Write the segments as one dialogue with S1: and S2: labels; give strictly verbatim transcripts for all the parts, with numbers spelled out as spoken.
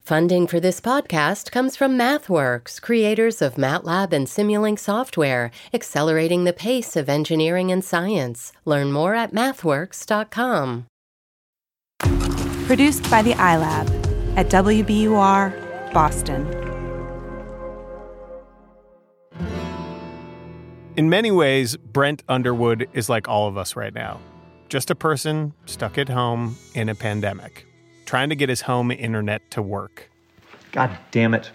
S1: Funding for this podcast comes from MathWorks, creators of MATLAB and Simulink software, accelerating the pace of engineering and science. Learn more at mathworks dot com.
S2: Produced by the iLab at W B U R, Boston.
S3: In many ways, Brent Underwood is like all of us right now. Just a person stuck at home in a pandemic, trying to get his home internet to work.
S4: God damn it.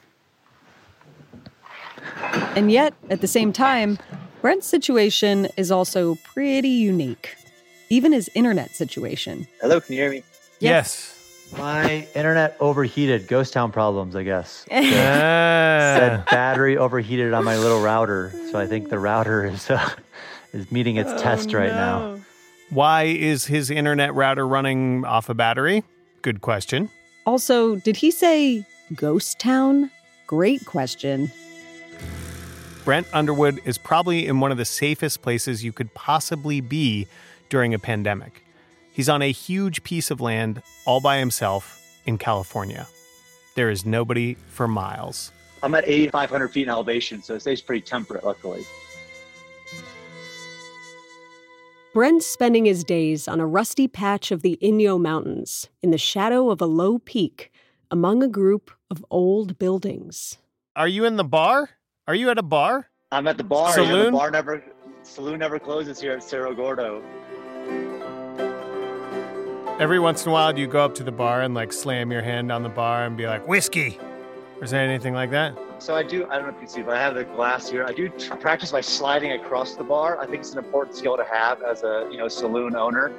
S5: And yet, at the same time, Brent's situation is also pretty unique. Even his internet situation.
S6: Hello, can you hear me?
S3: Yes.
S4: My internet overheated. Ghost town problems, I guess.
S3: Ah.
S4: Said battery overheated on my little router. So I think the router is uh, is meeting its
S5: Oh,
S4: test right
S5: no.
S4: now.
S3: Why is his internet router running off a battery? Good question.
S5: Also, did he say ghost town? Great question.
S3: Brent Underwood is probably in one of the safest places you could possibly be during a pandemic. He's on a huge piece of land all by himself in California. There is nobody for miles.
S6: I'm at eighty-five hundred feet in elevation, so it stays pretty temperate, luckily.
S7: Brent's spending his days on a rusty patch of the Inyo Mountains, in the shadow of a low peak, among a group of old buildings.
S3: Are you in the bar? Are you at a bar?
S6: I'm at the bar.
S3: Saloon?
S6: You know, the bar never, saloon never closes here at Cerro Gordo.
S3: Every once in a while, do you go up to the bar and like slam your hand on the bar and be like, whiskey? Or is there anything like that?
S6: So I do, I don't know if you can see, but I have the glass here. I do tr- practice by sliding across the bar. I think it's an important skill to have as a, you know, saloon owner.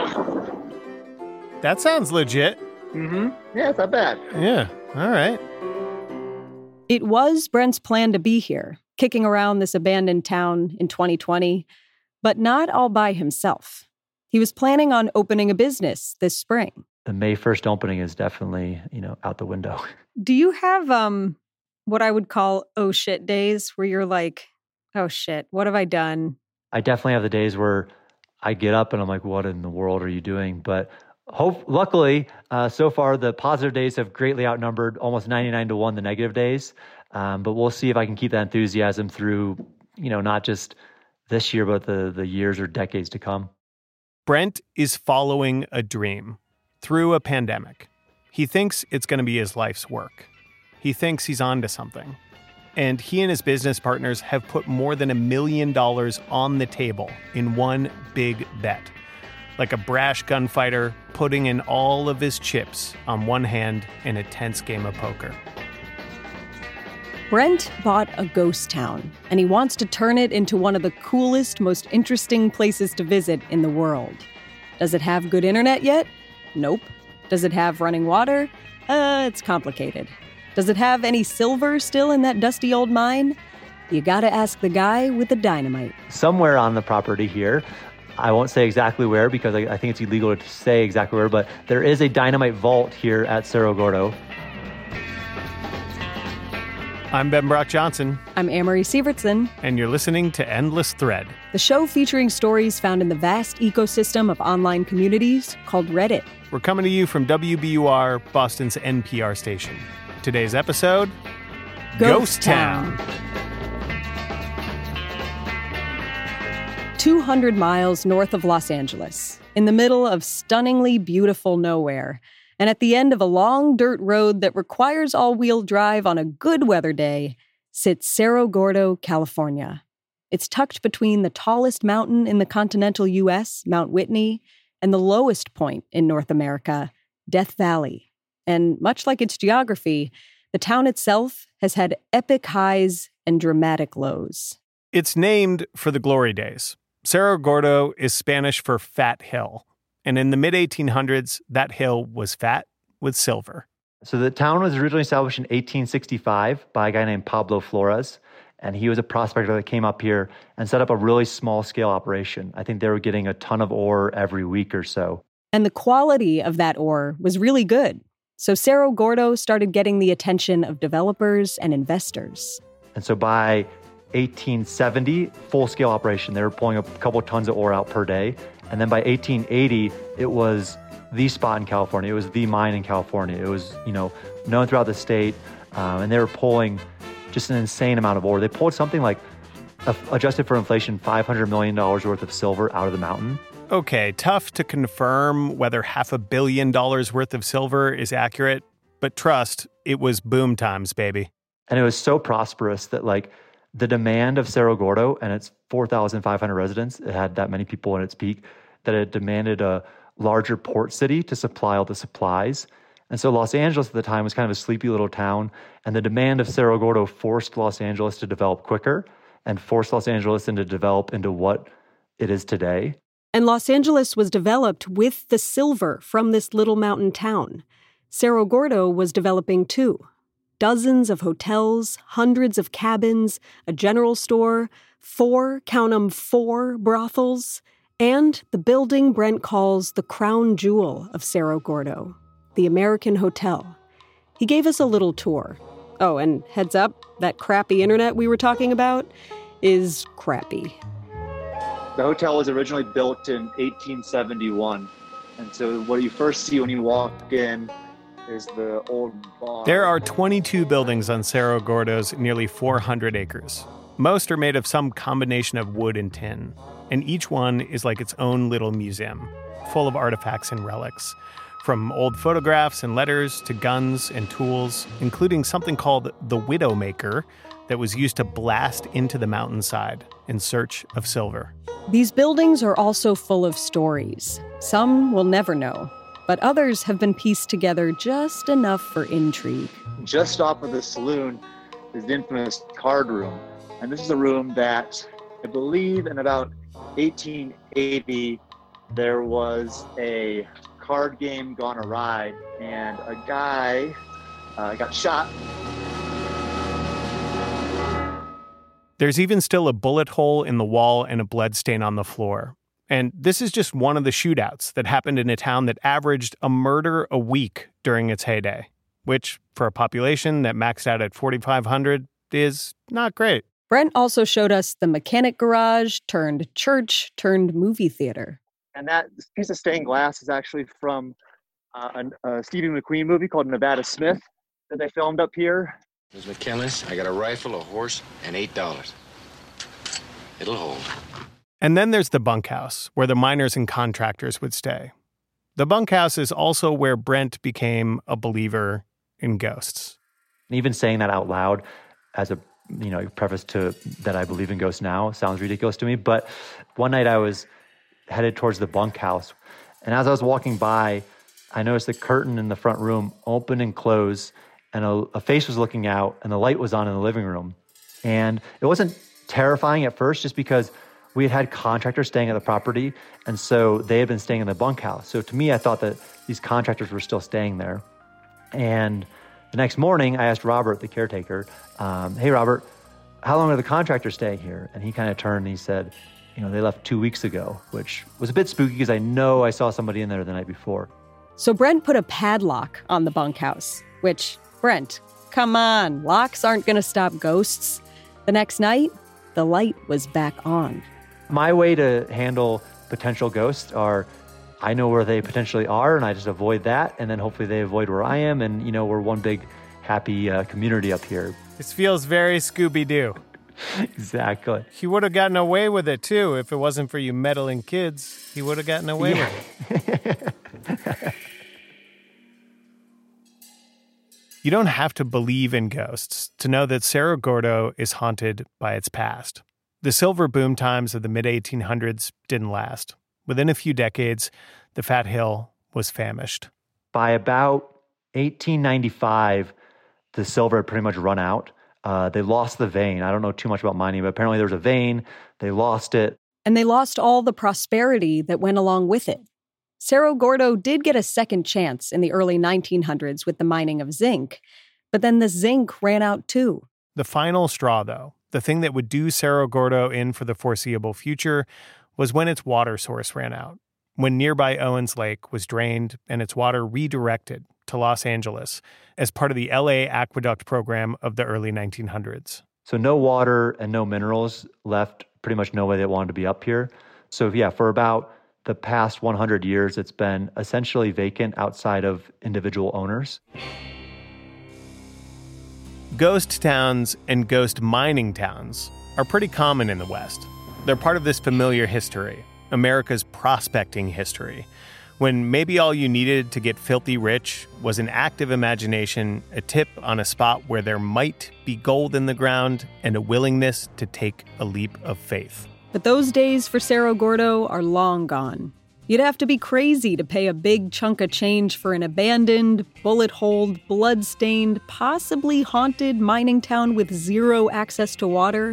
S3: That sounds legit.
S6: Mm-hmm. Yeah, it's not bad.
S3: Yeah, all right.
S5: It was Brent's plan to be here, kicking around this abandoned town in twenty twenty, but not all by himself. He was planning on opening a business this spring.
S4: The May first opening is definitely, you know, out the window.
S5: Do you have um what I would call oh shit days where you're like, oh shit, what have I done?
S4: I definitely have the days where I get up and I'm like, what in the world are you doing? But hope, luckily, uh, so far, the positive days have greatly outnumbered almost ninety-nine to one the negative days. Um, but we'll see if I can keep that enthusiasm through, you know, not just this year, but the the years or decades to come.
S3: Brent is following a dream through a pandemic. He thinks it's going to be his life's work. He thinks he's onto something. And he and his business partners have put more than a million dollars on the table in one big bet. Like a brash gunfighter putting in all of his chips on one hand in a tense game of poker.
S5: Brent bought a ghost town, and he wants to turn it into one of the coolest, most interesting places to visit in the world. Does it have good internet yet? Nope. Does it have running water? Uh, it's complicated. Does it have any silver still in that dusty old mine? You gotta ask the guy with the dynamite.
S4: Somewhere on the property here, I won't say exactly where because I, I think it's illegal to say exactly where, but there is a dynamite vault here at Cerro Gordo.
S3: I'm Ben Brock Johnson.
S5: I'm Amory Sievertson.
S3: And you're listening to Endless Thread,
S5: the show featuring stories found in the vast ecosystem of online communities called Reddit.
S3: We're coming to you from W B U R, Boston's N P R station. Today's episode, Ghost, Ghost Town.
S5: two hundred miles north of Los Angeles, in the middle of stunningly beautiful nowhere, and at the end of a long dirt road that requires all-wheel drive on a good weather day, sits Cerro Gordo, California. It's tucked between the tallest mountain in the continental U S, Mount Whitney, and the lowest point in North America, Death Valley. And much like its geography, the town itself has had epic highs and dramatic lows.
S3: It's named for the glory days. Cerro Gordo is Spanish for Fat Hill. And in the mid eighteen hundreds, that hill was fat with silver.
S4: So the town was originally established in eighteen sixty-five by a guy named Pablo Flores. And he was a prospector that came up here and set up a really small-scale operation. I think they were getting a ton of ore every week or so.
S5: And the quality of that ore was really good. So Cerro Gordo started getting the attention of developers and investors.
S4: And so by eighteen seventy, full-scale operation, they were pulling a couple tons of ore out per day. And then by eighteen eighty, it was the spot in California. It was the mine in California. It was, you know, known throughout the state, um, and they were pulling just an insane amount of ore. They pulled something like, uh, adjusted for inflation, five hundred million dollars worth of silver out of the mountain.
S3: Okay, tough to confirm whether half a billion dollars worth of silver is accurate, but trust, it was boom times, baby.
S4: And it was so prosperous that, like, the demand of Cerro Gordo and its four thousand five hundred residents, it had that many people in its peak, that it demanded a larger port city to supply all the supplies. And so Los Angeles at the time was kind of a sleepy little town, and the demand of Cerro Gordo forced Los Angeles to develop quicker and forced Los Angeles into develop into what it is today.
S7: And Los Angeles was developed with the silver from this little mountain town. Cerro Gordo was developing too. Dozens of hotels, hundreds of cabins, a general store, four, count 'em, four brothels, and the building Brent calls the crown jewel of Cerro Gordo, the American Hotel. He gave us a little tour. Oh, and heads up, that crappy internet we were talking about is crappy.
S6: The hotel was originally built in eighteen seventy-one. And so what you first see when you walk in is the old bar.
S3: There are twenty-two buildings on Cerro Gordo's nearly four hundred acres. Most are made of some combination of wood and tin, and each one is like its own little museum, full of artifacts and relics, from old photographs and letters to guns and tools, including something called the Widowmaker that was used to blast into the mountainside in search of silver.
S5: These buildings are also full of stories. Some we'll never know, but others have been pieced together just enough for intrigue.
S6: Just off of the saloon is the infamous card room. And this is a room that I believe in about eighteen eighty, there was a card game gone awry and a guy uh, got shot.
S3: There's even still a bullet hole in the wall and a blood stain on the floor. And this is just one of the shootouts that happened in a town that averaged a murder a week during its heyday, which, for a population that maxed out at forty-five hundred, is not great.
S5: Brent also showed us the mechanic garage turned church turned movie theater.
S6: And that piece of stained glass is actually from uh, a, a Stevie McQueen movie called Nevada Smith that they filmed up here.
S8: Miz McKinless, I got a rifle, a horse, and eight dollars. It'll hold.
S3: And then there's the bunkhouse, where the miners and contractors would stay. The bunkhouse is also where Brent became a believer in ghosts.
S4: And even saying that out loud as a you know preface to that I believe in ghosts now sounds ridiculous to me. But one night I was headed towards the bunkhouse, and as I was walking by, I noticed the curtain in the front room open and close, and a, a face was looking out, and the light was on in the living room. And it wasn't terrifying at first, just because we had had contractors staying at the property, and so they had been staying in the bunkhouse. So to me, I thought that these contractors were still staying there. And the next morning, I asked Robert, the caretaker, um, hey, Robert, how long are the contractors staying here? And he kind of turned and he said, you know, they left two weeks ago, which was a bit spooky because I know I saw somebody in there the night before.
S5: So Brent put a padlock on the bunkhouse, which, Brent, come on, locks aren't going to stop ghosts. The next night, the light was back on.
S4: My way to handle potential ghosts are, I know where they potentially are, and I just avoid that, and then hopefully they avoid where I am, and, you know, we're one big happy uh, community up here.
S3: This feels very Scooby-Doo.
S4: Exactly.
S3: He would have gotten away with it, too, if it wasn't for you meddling kids. He would have gotten away yeah. with it. You don't have to believe in ghosts to know that Cerro Gordo is haunted by its past. The silver boom times of the mid eighteen hundreds didn't last. Within a few decades, the Fat Hill was famished.
S4: By about eighteen ninety-five, the silver had pretty much run out. Uh, they lost the vein. I don't know too much about mining, but apparently there was a vein. They lost it.
S5: And they lost all the prosperity that went along with it. Cerro Gordo did get a second chance in the early nineteen hundreds with the mining of zinc, but then the zinc ran out too.
S3: The final straw, though, the thing that would do Cerro Gordo in for the foreseeable future, was when its water source ran out, when nearby Owens Lake was drained and its water redirected to Los Angeles as part of the L A Aqueduct program of the early nineteen hundreds.
S4: So no water and no minerals left pretty much nobody that wanted to be up here. So yeah, for about the past one hundred years, it's been essentially vacant outside of individual owners.
S3: Ghost towns and ghost mining towns are pretty common in the West. They're part of this familiar history, America's prospecting history, when maybe all you needed to get filthy rich was an active imagination, a tip on a spot where there might be gold in the ground, and a willingness to take a leap of faith.
S5: But those days for Cerro Gordo are long gone. You'd have to be crazy to pay a big chunk of change for an abandoned, bullet-holed, blood-stained, possibly haunted mining town with zero access to water.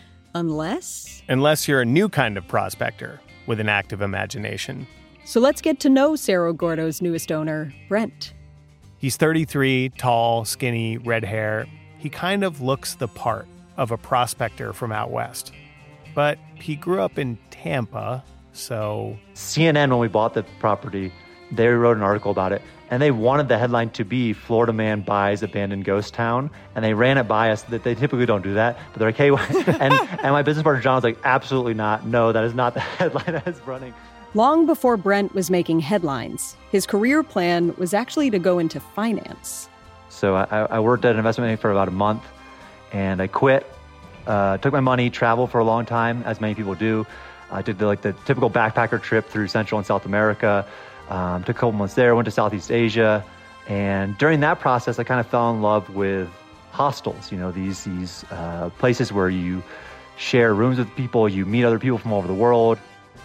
S5: Unless?
S3: Unless you're a new kind of prospector with an active imagination.
S5: So let's get to know Cerro Gordo's newest owner, Brent.
S3: He's thirty-three, tall, skinny, red hair. He kind of looks the part of a prospector from out west. But he grew up in Tampa, so...
S4: C N N, when we bought the property, they wrote an article about it, and they wanted the headline to be Florida Man Buys Abandoned Ghost Town, and they ran it by us. That they typically don't do that, but they're like, hey, and, and my business partner John was like, absolutely not. No, that is not the headline that is running.
S5: Long before Brent was making headlines, his career plan was actually to go into finance.
S4: So I, I worked at an investment bank for about a month, and I quit, uh, took my money, traveled for a long time, as many people do. I did the, like the typical backpacker trip through Central and South America, um, took a couple months there, went to Southeast Asia, and during that process, I kind of fell in love with hostels, you know, these, these uh, places where you share rooms with people, you meet other people from all over the world.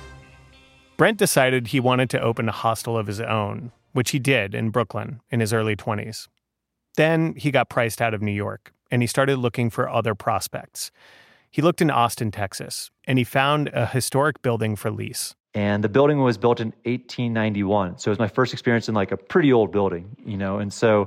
S3: Brent decided he wanted to open a hostel of his own, which he did in Brooklyn in his early twenties. Then he got priced out of New York, and he started looking for other prospects. He looked in Austin, Texas, and he found a historic building for lease.
S4: And the building was built in eighteen ninety-one. So it was my first experience in like a pretty old building, you know, and so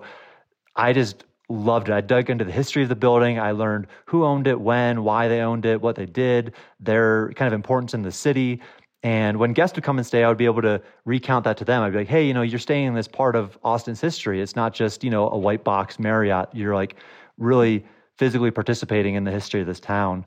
S4: I just loved it. I dug into the history of the building. I learned who owned it, when, why they owned it, what they did, their kind of importance in the city. And when guests would come and stay, I would be able to recount that to them. I'd be like, hey, you know, you're staying in this part of Austin's history. It's not just, you know, a white box Marriott. You're like really physically participating in the history of this town.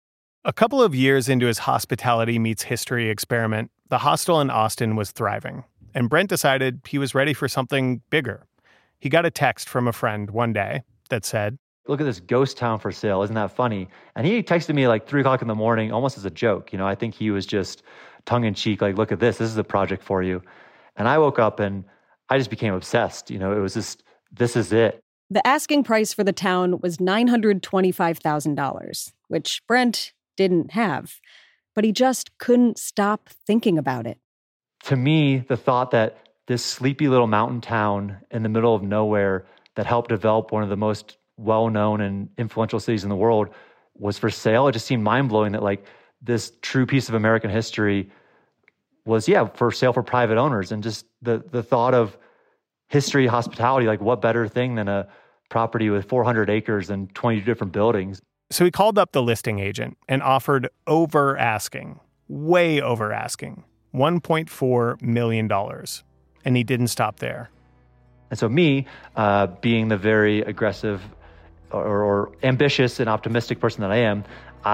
S3: A couple of years into his hospitality meets history experiment, the hostel in Austin was thriving, and Brent decided he was ready for something bigger. He got a text from a friend one day that said,
S4: look at this ghost town for sale. Isn't that funny? And he texted me like three o'clock in the morning, almost as a joke. You know, I think he was just tongue in cheek, like, look at this. This is a project for you. And I woke up and I just became obsessed. You know, it was just, this is it.
S5: The asking price for the town was nine hundred twenty-five thousand dollars, which Brent didn't have, but he just couldn't stop thinking about it.
S4: To me, the thought that this sleepy little mountain town in the middle of nowhere that helped develop one of the most well-known and influential cities in the world was for sale, it just seemed mind-blowing that like this true piece of American history was, yeah, for sale for private owners. And just the the thought of history, hospitality, like what better thing than a property with four hundred acres and twenty different buildings.
S3: So he called up the listing agent and offered over asking, way over asking, one point four million dollars. And he didn't stop there.
S4: And so me, uh, being the very aggressive or, or ambitious and optimistic person that I am,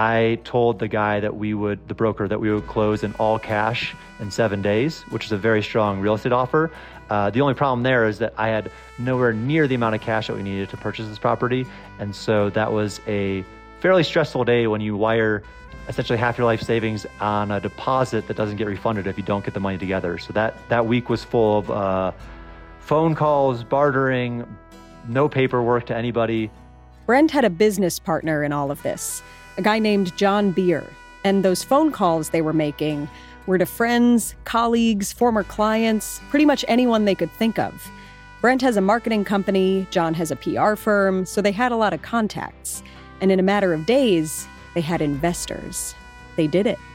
S4: I told the guy that we would, the broker, that we would close in all cash in seven days, which is a very strong real estate offer. Uh, the only problem there is that I had nowhere near the amount of cash that we needed to purchase this property. And so that was a fairly stressful day when you wire essentially half your life savings on a deposit that doesn't get refunded if you don't get the money together. So that, that week was full of uh, phone calls, bartering, no paperwork to anybody.
S5: Brent had a business partner in all of this, a guy named John Beer, and those phone calls they were making were to friends, colleagues, former clients, pretty much anyone they could think of. Brent has a marketing company, John has a P R firm, so they had a lot of contacts. And in a matter of days, they had investors. They did it.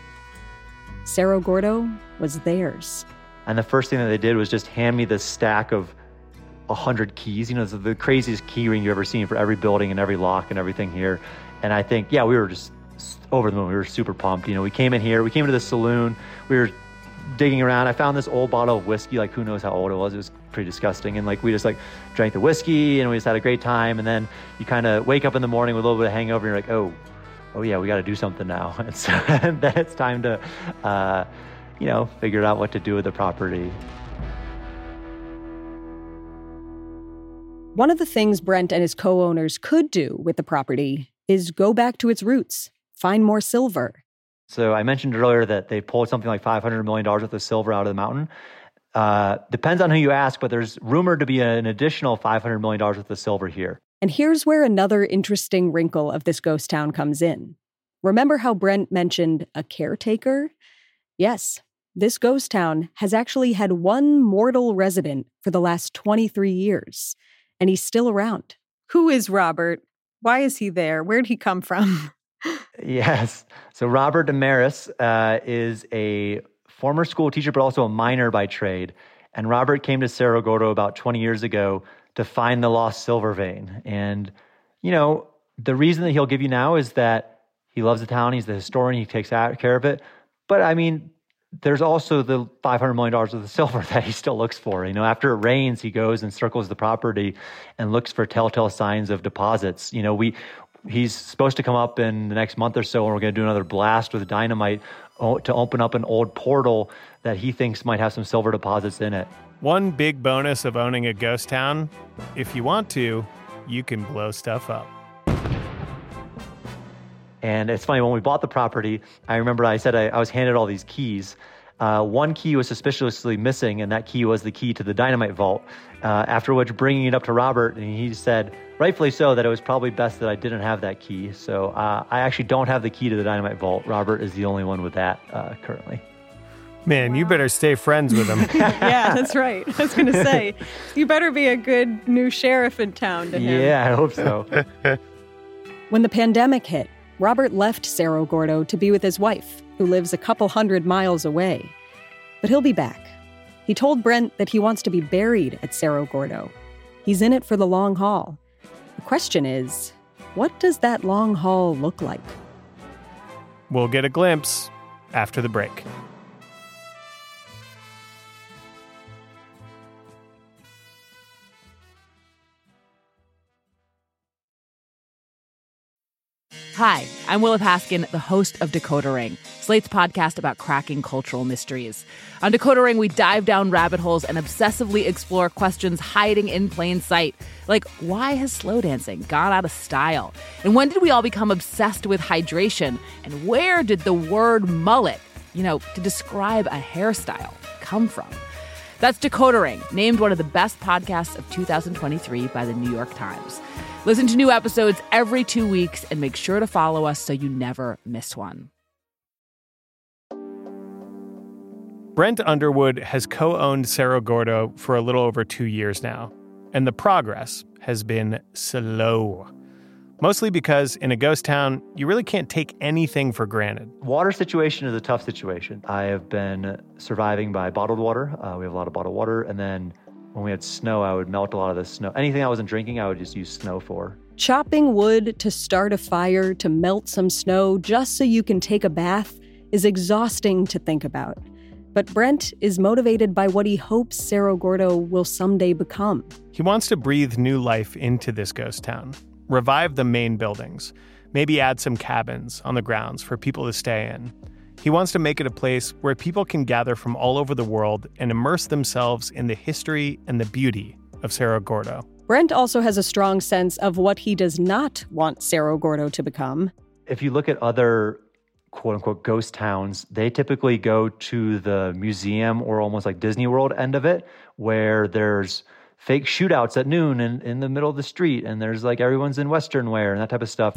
S5: Cerro Gordo was theirs.
S4: And the first thing that they did was just hand me this stack of one hundred keys. You know, the, the craziest key ring you've ever seen for every building and every lock and everything here. And I think, yeah, we were just over the moon. We were super pumped. You know, we came in here, we came into the saloon, we were digging around. I found this old bottle of whiskey, like who knows how old it was. It was pretty disgusting. And like, we just like drank the whiskey and we just had a great time. And then you kind of wake up in the morning with a little bit of hangover and you're like, oh, oh yeah, we got to do something now. And so then it's time to, uh, you know, figured out what to do with the property.
S5: One of the things Brent and his co-owners could do with the property is go back to its roots, find more silver.
S4: So I mentioned earlier that they pulled something like five hundred million dollars worth of silver out of the mountain. Uh, depends on who you ask, but there's rumored to be an additional five hundred million dollars worth of silver here.
S5: And here's where another interesting wrinkle of this ghost town comes in. Remember how Brent mentioned a caretaker? Yes, this ghost town has actually had one mortal resident for the last twenty-three years, and he's still around.
S7: Who is Robert? Why is he there? Where'd he come from?
S4: Yes. So Robert Damaris uh, is a former school teacher, but also a miner by trade. And Robert came to Cerro Gordo about twenty years ago to find the lost silver vein. And, you know, the reason that he'll give you now is that he loves the town. He's the historian. He takes care of it. But, I mean, there's also the five hundred million dollars of the silver that he still looks for. You know, after it rains, he goes and circles the property and looks for telltale signs of deposits. You know, we... He's supposed to come up in the next month or so, and we're going to do another blast with dynamite to open up an old portal that he thinks might have some silver deposits in it.
S3: One big bonus of owning a ghost town, if you want to, you can blow stuff up.
S4: And it's funny, when we bought the property, I remember I said I, I was handed all these keys. Uh, one key was suspiciously missing, and that key was the key to the dynamite vault. Uh, after which, bringing it up to Robert, and he said, rightfully so, that it was probably best that I didn't have that key. So uh, I actually don't have the key to the dynamite vault. Robert is the only one with that uh, currently.
S3: Man, you better stay friends with him.
S7: Yeah, that's right. I was going to say, you better be a good new sheriff in town to him.
S4: Yeah, I hope so.
S5: When the pandemic hit, Robert left Cerro Gordo to be with his wife, who lives a couple hundred miles away. But he'll be back. He told Brent that he wants to be buried at Cerro Gordo. He's in it for the long haul. The question is, what does that long haul look like?
S3: We'll get a glimpse after the break.
S9: Hi, I'm Willa Paskin, the host of Decoder Ring, Slate's podcast about cracking cultural mysteries. On Decoder Ring, we dive down rabbit holes and obsessively explore questions hiding in plain sight. Like, why has slow dancing gone out of style? And when did we all become obsessed with hydration? And where did the word mullet, you know, to describe a hairstyle, come from? That's Decoder Ring, named one of the best podcasts of two thousand twenty-three by the New York Times. Listen to new episodes every two weeks and make sure to follow us so you never miss one.
S3: Brent Underwood has co-owned Cerro Gordo for a little over two years now, and the progress has been slow. Mostly because in a ghost town, you really can't take anything for granted.
S4: Water situation is a tough situation. I have been surviving by bottled water. Uh, we have a lot of bottled water, and then when we had snow, I would melt a lot of the snow. Anything I wasn't drinking, I would just use snow for.
S5: Chopping wood to start a fire to melt some snow just so you can take a bath is exhausting to think about. But Brent is motivated by what he hopes Cerro Gordo will someday become.
S3: He wants to breathe new life into this ghost town, revive the main buildings, maybe add some cabins on the grounds for people to stay in. He wants to make it a place where people can gather from all over the world and immerse themselves in the history and the beauty of Cerro Gordo.
S5: Brent also has a strong sense of what he does not want Cerro Gordo to become.
S4: If you look at other quote-unquote ghost towns, they typically go to the museum or almost like Disney World end of it, where there's fake shootouts at noon in, in the middle of the street, and there's like everyone's in Western wear and that type of stuff.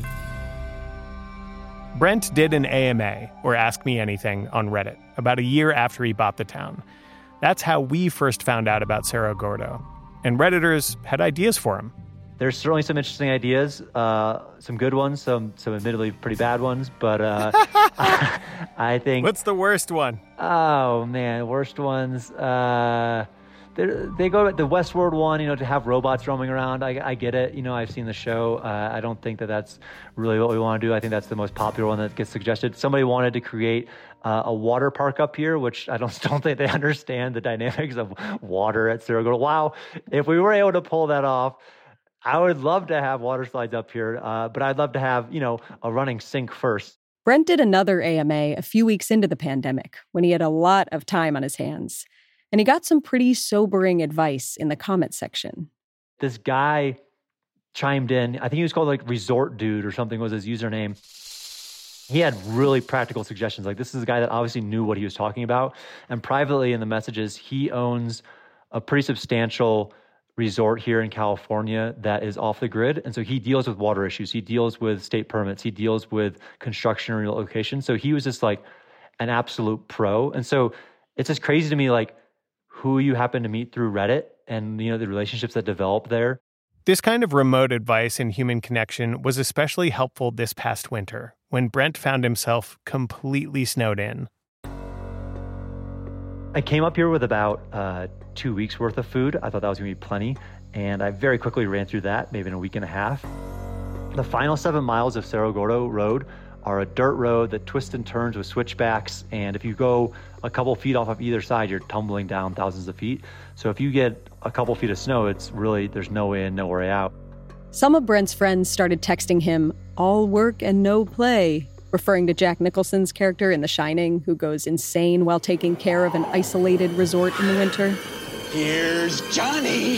S3: Brent did an A M A, or Ask Me Anything, on Reddit about a year after he bought the town. That's how we first found out about Cerro Gordo. And Redditors had ideas for him.
S4: There's certainly some interesting ideas, uh, some good ones, some some admittedly pretty bad ones, but uh, I think...
S3: What's the worst one?
S4: Oh, man, worst ones... Uh, They go the Westworld one, you know, to have robots roaming around. I, I get it. You know, I've seen the show. Uh, I don't think that that's really what we want to do. I think that's the most popular one that gets suggested. Somebody wanted to create uh, a water park up here, which I don't don't think they understand the dynamics of water at Cerro Gordo. Wow, if we were able to pull that off, I would love to have water slides up here. Uh, but I'd love to have, you know, a running sink first.
S5: Brent did another A M A a few weeks into the pandemic when he had a lot of time on his hands. And he got some pretty sobering advice in the comment section.
S4: This guy chimed in. I think he was called like Resort Dude or something was his username. He had really practical suggestions. Like, this is a guy that obviously knew what he was talking about. And privately in the messages, he owns a pretty substantial resort here in California that is off the grid. And so he deals with water issues. He deals with state permits. He deals with construction and relocation. So he was just like an absolute pro. And so it's just crazy to me, like, who you happen to meet through Reddit and, you know, the relationships that develop there.
S3: This kind of remote advice and human connection was especially helpful this past winter when Brent found himself completely snowed in.
S4: I came up here with about uh, two weeks worth of food. I thought that was going to be plenty. And I very quickly ran through that, maybe in a week and a half. The final seven miles of Cerro Gordo Road are a dirt road that twists and turns with switchbacks. And if you go a couple feet off of either side, you're tumbling down thousands of feet. So if you get a couple feet of snow, it's really, there's no in, no way out.
S5: Some of Brent's friends started texting him, all work and no play, referring to Jack Nicholson's character in The Shining, who goes insane while taking care of an isolated resort in the winter.
S10: Here's Johnny!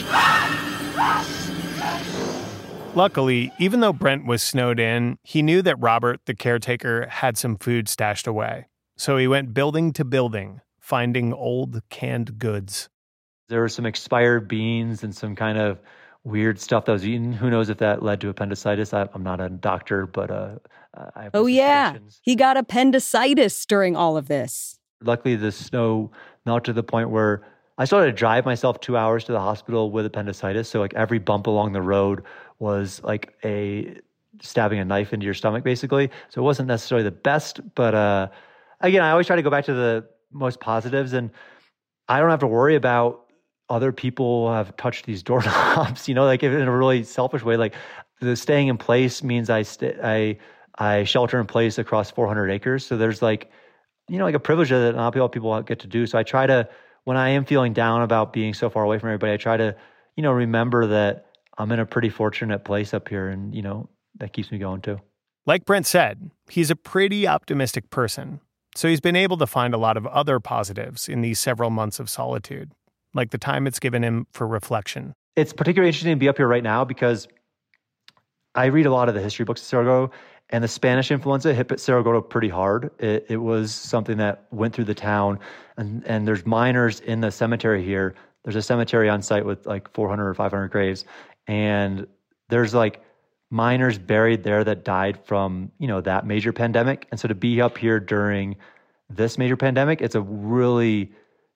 S3: Luckily, even though Brent was snowed in, he knew that Robert, the caretaker, had some food stashed away. So he went building to building, finding old canned goods.
S4: There were some expired beans and some kind of weird stuff that was eaten. Who knows if that led to appendicitis? I, I'm not a doctor, but uh, I have
S5: Oh, yeah. He got appendicitis during all of this.
S4: Luckily, the snow melted to the point where I started to drive myself two hours to the hospital with appendicitis. So like every bump along the road was like a stabbing a knife into your stomach, basically. So it wasn't necessarily the best, but uh, again, I always try to go back to the most positives, and I don't have to worry about other people have touched these doorknobs, you know, like in a really selfish way. Like the staying in place means I st- I I shelter in place across four hundred acres. So there's like, you know, like a privilege that not a lot of people get to do. So I try to, when I am feeling down about being so far away from everybody, I try to, you know, remember that I'm in a pretty fortunate place up here, and, you know, that keeps me going too.
S3: Like Brent said, he's a pretty optimistic person. So he's been able to find a lot of other positives in these several months of solitude, like the time it's given him for reflection.
S4: It's particularly interesting to be up here right now because I read a lot of the history books of Cerro Gordo, and the Spanish influenza hit Cerro Gordo pretty hard. It, it was something that went through the town, and, and there's miners in the cemetery here. There's a cemetery on site with like four hundred or five hundred graves, and there's like miners buried there that died from, you know, that major pandemic. And so to be up here during this major pandemic, it's a really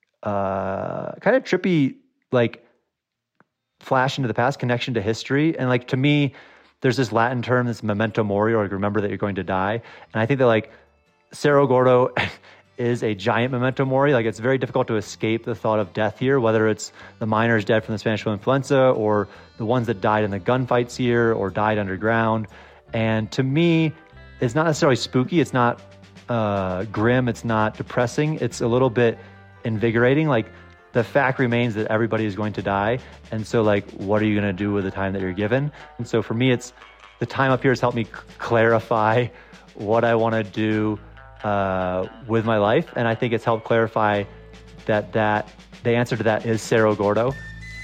S4: uh, kind of trippy, like, flash into the past, connection to history. And like, to me, there's this Latin term, this memento mori, or like remember that you're going to die. And I think that like Cerro Gordo is a giant memento mori. Like, it's very difficult to escape the thought of death here, whether it's the miners dead from the Spanish flu influenza or the ones that died in the gunfights here or died underground. And to me, it's not necessarily spooky. It's not uh, grim. It's not depressing. It's a little bit invigorating. Like, the fact remains that everybody is going to die. And so, like, what are you going to do with the time that you're given? And so for me, it's the time up here has helped me c- clarify what I want to do uh, with my life. And I think it's helped clarify that that the answer to that is Cerro Gordo.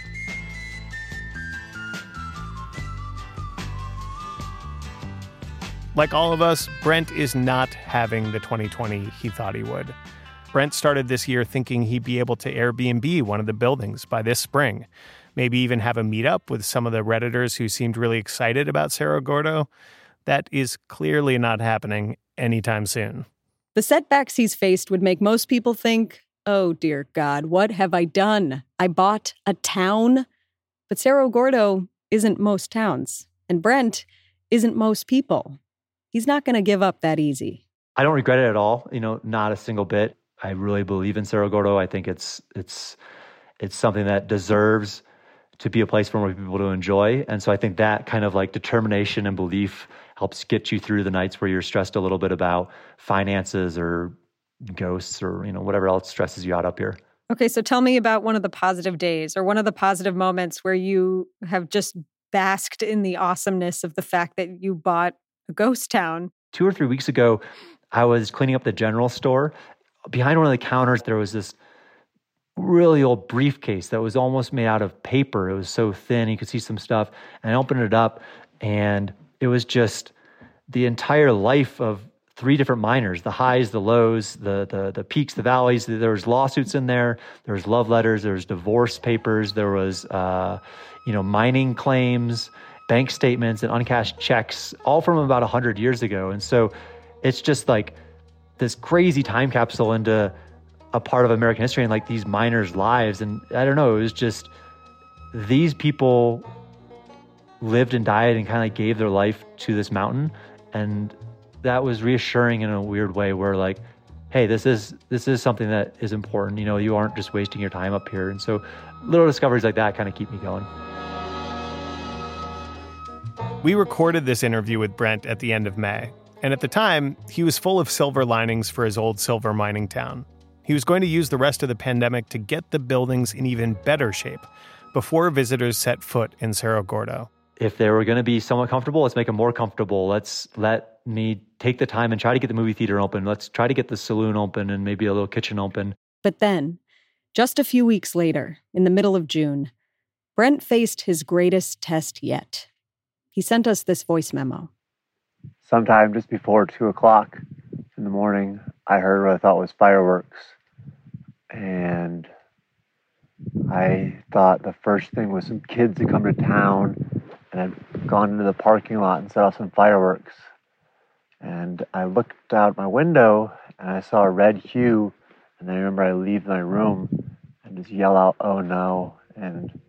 S3: Like all of us, Brent is not having the twenty twenty he thought he would. Brent started this year thinking he'd be able to Airbnb one of the buildings by this spring, maybe even have a meetup with some of the Redditors who seemed really excited about Cerro Gordo. That is clearly not happening anytime soon.
S5: The setbacks he's faced would make most people think, oh, dear God, what have I done? I bought a town? But Cerro Gordo isn't most towns, and Brent isn't most people. He's not going to give up that easy.
S4: I don't regret it at all, you know, not a single bit. I really believe in Cerro Gordo. I think it's it's it's something that deserves to be a place for more people to enjoy. And so I think that kind of like determination and belief helps get you through the nights where you're stressed a little bit about finances or ghosts or, you know, whatever else stresses you out up here.
S7: Okay, so tell me about one of the positive days or one of the positive moments where you have just basked in the awesomeness of the fact that you bought a ghost town.
S4: Two or three weeks ago, I was cleaning up the general store. Behind one of the counters, there was this really old briefcase that was almost made out of paper. It was so thin, you could see some stuff. And I opened it up, and it was just the entire life of three different miners, the highs, the lows, the the the peaks, the valleys. There was lawsuits in there. There was love letters. There was divorce papers. There was, uh, you know, mining claims, bank statements, and uncashed checks, all from about one hundred years ago. And so it's just like this crazy time capsule into a part of American history and like these miners' lives. And I don't know, it was just these people lived and died and kind of like gave their life to this mountain. And that was reassuring in a weird way where like, hey, this is this is something that is important. You know, you aren't just wasting your time up here. And so little discoveries like that kind of keep me going.
S3: We recorded this interview with Brent at the end of May. And at the time, he was full of silver linings for his old silver mining town. He was going to use the rest of the pandemic to get the buildings in even better shape before visitors set foot in Cerro Gordo.
S4: If they were going to be somewhat comfortable, let's make them more comfortable. Let's let me take the time and try to get the movie theater open. Let's try to get the saloon open and maybe a little kitchen open.
S5: But then, just a few weeks later, in the middle of June, Brent faced his greatest test yet. He sent us this voice memo.
S11: Sometime just before two o'clock in the morning, I heard what I thought was fireworks. And I thought the first thing was some kids had come to town and had gone into the parking lot and set off some fireworks. And I looked out my window and I saw a red hue. And I remember I leave my room and just yell out, "Oh no." And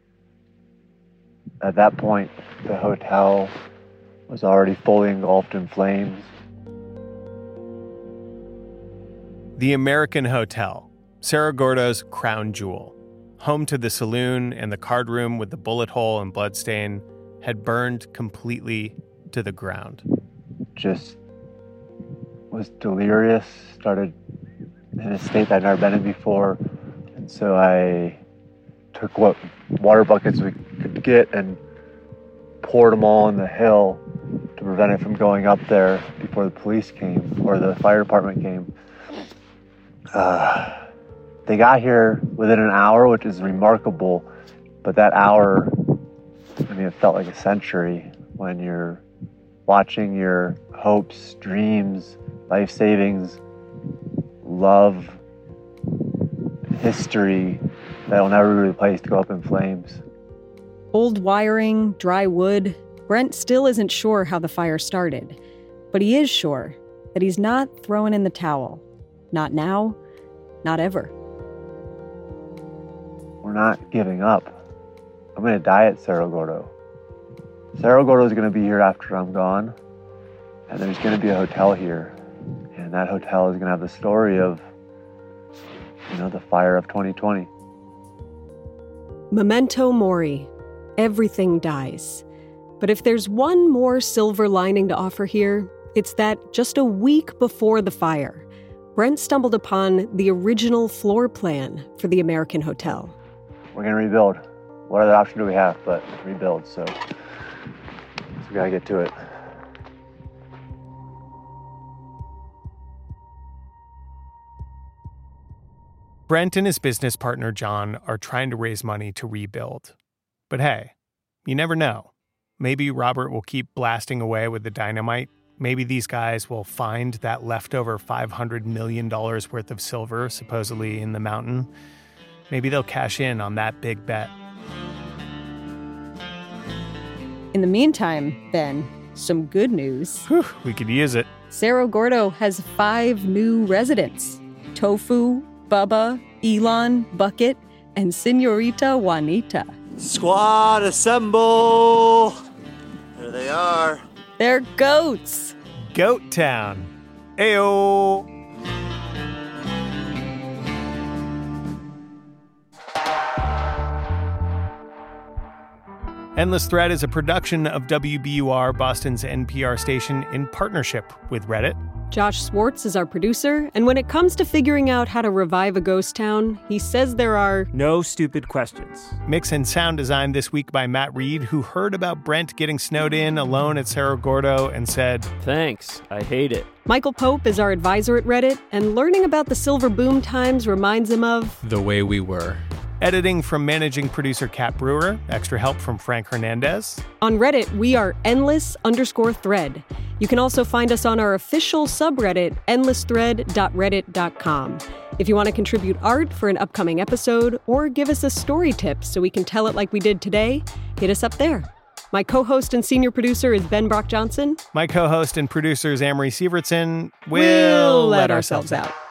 S11: at that point, the hotel was already fully engulfed in flames.
S3: The American Hotel, Cerro Gordo's crown jewel, home to the saloon and the card room with the bullet hole and bloodstain, had burned completely to the ground.
S11: Just was delirious, started in a state that I'd never been in before. And so I took what water buckets we could get and poured them all on the hill to prevent it from going up there before the police came or the fire department came. Uh, they got here within an hour, which is remarkable, but that hour, I mean, it felt like a century when you're watching your hopes, dreams, life savings, love, history that'll never be replaced go up in flames.
S5: Old wiring, dry wood. Brent still isn't sure how the fire started, but he is sure that he's not throwing in the towel. Not now, not ever.
S11: We're not giving up. I'm going to die at Cerro Gordo. Cerro Gordo is going to be here after I'm gone, and there's going to be a hotel here, and that hotel is going to have the story of, you know, the fire of twenty twenty.
S7: Memento mori. Everything dies. But if there's one more silver lining to offer here, it's that just a week before the fire, Brent stumbled upon the original floor plan for the American Hotel.
S11: We're going to rebuild. What other option do we have but rebuild? So, so we got to get to it.
S3: Brent and his business partner, John, are trying to raise money to rebuild. But hey, you never know. Maybe Robert will keep blasting away with the dynamite. Maybe these guys will find that leftover five hundred million dollars worth of silver supposedly in the mountain. Maybe they'll cash in on that big bet.
S5: In the meantime, Ben, some good news.
S3: Whew, we could use it.
S5: Cerro Gordo has five new residents. Tofu, Bubba, Elon, Bucket, and Senorita Juanita.
S12: Squad assemble! There they are.
S5: They're goats.
S3: Goat Town. Ayo! Endless Thread is a production of W B U R, Boston's N P R station, in partnership with Reddit.
S7: Josh Swartz is our producer, and when it comes to figuring out how to revive a ghost town, he says there are
S13: no stupid questions.
S3: Mix and sound design this week by Matt Reed, who heard about Brent getting snowed in alone at Cerro Gordo and said,
S13: "Thanks, I hate it."
S7: Michael Pope is our advisor at Reddit, and learning about the silver boom times reminds him of
S14: the way we were.
S3: Editing from managing producer Kat Brewer. Extra help from Frank Hernandez.
S7: On Reddit, we are endless underscore thread. You can also find us on our official subreddit, endless thread dot reddit dot com. If you want to contribute art for an upcoming episode or give us a story tip so we can tell it like we did today, hit us up there. My co-host and senior producer is Ben Brock Johnson.
S3: My co-host and producer is Amory Sievertson.
S7: We'll, we'll let, let ourselves out. out.